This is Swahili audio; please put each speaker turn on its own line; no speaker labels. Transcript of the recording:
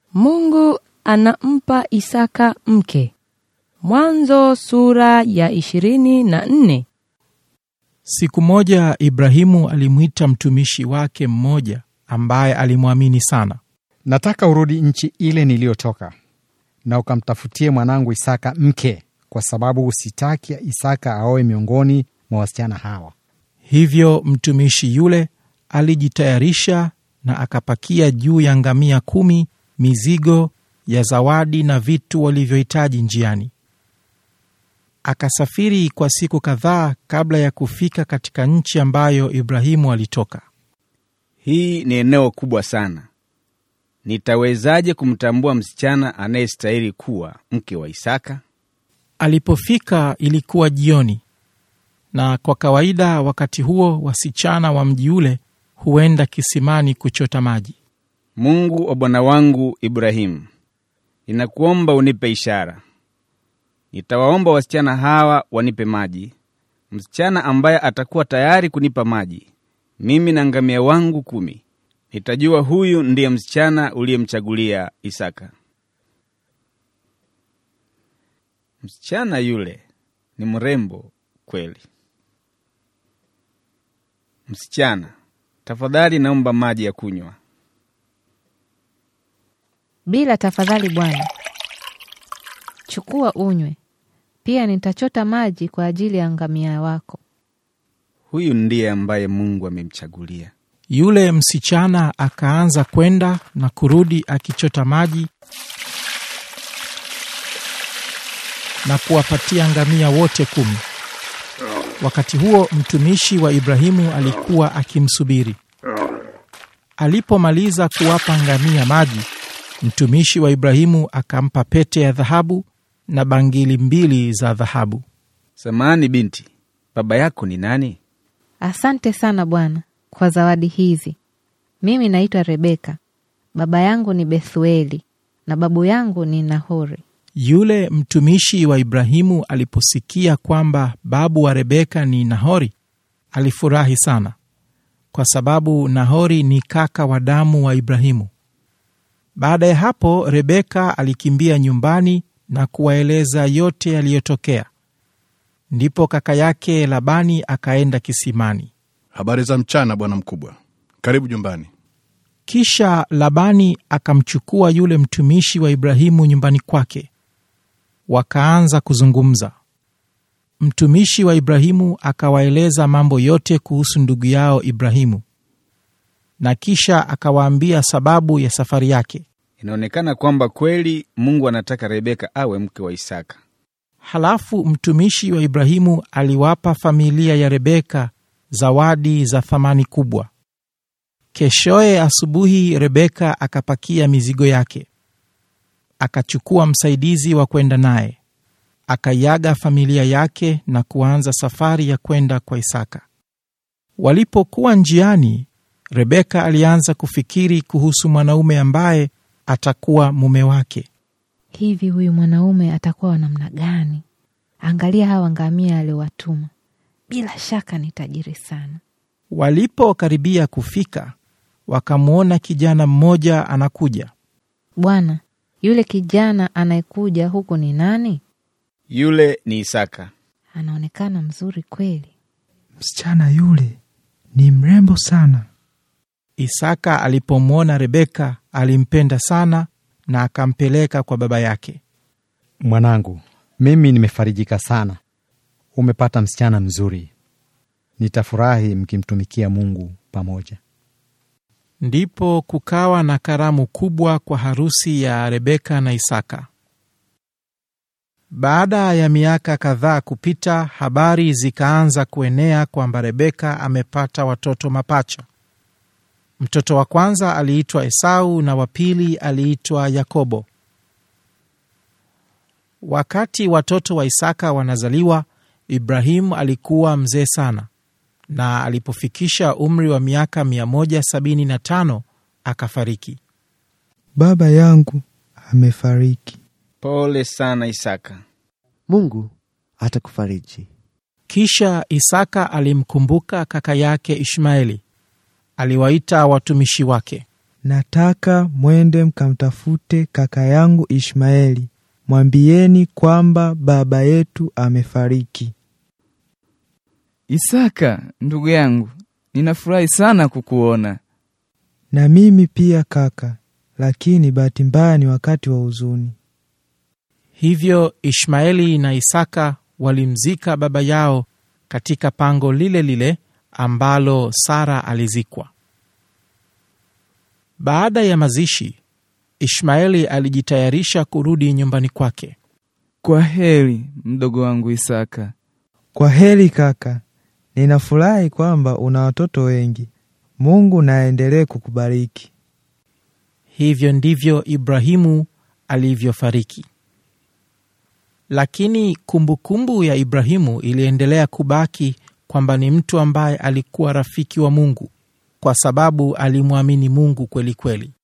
Mungu anampa Isaka mke. Mwanzo sura ya 24.
Siku moja Ibrahimu alimwita mtumishi wake mmoja ambaye alimwamini sana.
Nataka urudi nchi ile niliyotoka na ukamtafutie mwanangu Isaka mke, kwa sababu sitaki Isaka aoe miongoni mwa wasichana hawa.
Hivyo mtumishi yule alijitayarisha na akapakia juu ya ngamia 10 mizigo ya zawadi na vitu walivyohitaji njiani. Akasafiri kwa siku kadhaa kabla ya kufika katika nchi ambayo Ibrahimu alitoka.
Hii ni eneo kubwa sana. Nitawezaje kumtambua msichana anayestahili kuwa mke wa Isaka?
Alipofika ilikuwa jioni, na kwa kawaida wakati huo wasichana wa mji ule huenda kisimani kuchota maji.
Mungu wa bwana wangu Ibrahimu, ninakuomba unipe ishara. Nitawaomba wasichana hawa wanipe maji. Msichana ambaye atakuwa tayari kunipa maji, mimi na ngamia wangu 10, nitajua huyu ndiye msichana uliyemchagulia Isaka. Msichana yule ni mrembo kweli. Msichana, tafadhali naomba maji ya kunywa.
Bila tafadhali bwana. Chukua unywe. Pia nitachota maji kwa ajili ya ngamia wako.
Huyu ndiye ambaye Mungu amemchagulia.
Yule msichana akaanza kwenda na kurudi akichota maji na kuwapatia ngamia wote 10. Wakati huo mtumishi wa Ibrahimu alikuwa akimsubiri. Alipomaliza kuwapa ngamia maji, mtumishi wa Ibrahimu akampa pete ya dhahabu na bangili 2 za dhahabu.
Samahani binti, baba yako ni nani?
Asante sana bwana kwa zawadi hizi. Mimi naitwa Rebeka. Baba yangu ni Bethueli na babu yangu ni Nahori.
Yule mtumishi wa Ibrahimu aliposikia kwamba babu wa Rebeka ni Nahori, alifurahi sana, kwa sababu Nahori ni kaka wa damu wa Ibrahimu. Baada ya hapo Rebeka alikimbia nyumbani na kuwaeleza yote yaliyotokea. Ndipo kaka yake Labani akaenda kisimani.
Habari za mchana bwana mkubwa. Karibu nyumbani.
Kisha Labani akamchukua yule mtumishi wa Ibrahimu nyumbani kwake. Wakaanza kuzungumza. Mtumishi wa Ibrahimu akawaeleza mambo yote kuhusu ndugu yao Ibrahimu. Na kisha akawaambia sababu ya safari yake.
Inaonekana kwamba kweli Mungu anataka Rebeka awe mke wa Isaka.
Halafu mtumishi wa Ibrahimu aliwapa familia ya Rebeka zawadi za thamani kubwa. Keshoe asubuhi Rebeka akapakia mizigo yake. Akachukua msaidizi wa kwenda naye. Akaiaga familia yake na kuanza safari ya kwenda kwa Isaka. Walipokuwa njiani, Rebeka alianza kufikiri kuhusu mwanaume ambaye atakuwa mume wake.
Hivi huyu mwanaume atakuwa namna gani? Angalia hawa ngamia aliowatuma. Bila shaka ni tajiri sana.
Walipokaribia kufika, wakamuona kijana mmoja anakuja.
Bwana, yule kijana anayekuja huku ni nani?
Yule ni Isaka.
Anaonekana mzuri kweli.
Msichana yule ni mrembo sana.
Isaka alipomwona Rebeka alimpenda sana na akampeleka kwa baba yake.
Mwanangu, mimi nimefarijika sana. Umepata msichana mzuri. Nitafurahi mkimtumikia Mungu pamoja.
Ndipo kukawa na karamu kubwa kwa harusi ya Rebeka na Isaka. Baada ya miaka kadhaa kupita, habari zikaanza kuenea kwamba Rebeka amepata watoto mapacha. Mtoto wa kwanza aliitwa Esau na wa pili aliitwa Yakobo. Wakati watoto wa Isaka wanazaliwa, Ibrahimu alikuwa mzee sana, na alipofikisha umri wa miaka 175 akafariki.
Baba yangu amefariki.
Pole sana Isaka.
Mungu atakufariji.
Kisha Isaka alimkumbuka kaka yake Ishmaeli. Aliwaita watumishi wake.
nataka mwende mkamtafute kaka yangu Ishmaeli. Mwambieni kwamba baba yetu amefariki.
Isaka, ndugu yangu, ninafurahi sana kukuona.
Na mimi pia kaka, lakini bahati mbaya ni wakati wa huzuni.
Hivyo Ishmaeli na Isaka walimzika baba yao katika pango lile lile ambalo Sara alizikwa. Baada ya mazishi, Ishmaeli alijitayarisha kurudi nyumbani kwake.
Kwa heri, mdogo wangu Isaka.
Kwa heri kaka, ninafurahi kwamba una watoto wengi. Mungu na aendelee kukubariki.
Hivyo ndivyo Ibrahimu alivyofariki. Lakini kumbukumbu ya Ibrahimu iliendelea kubaki kwamba ni mtu ambaye alikuwa rafiki wa Mungu, kwa sababu alimwamini Mungu kweli kweli.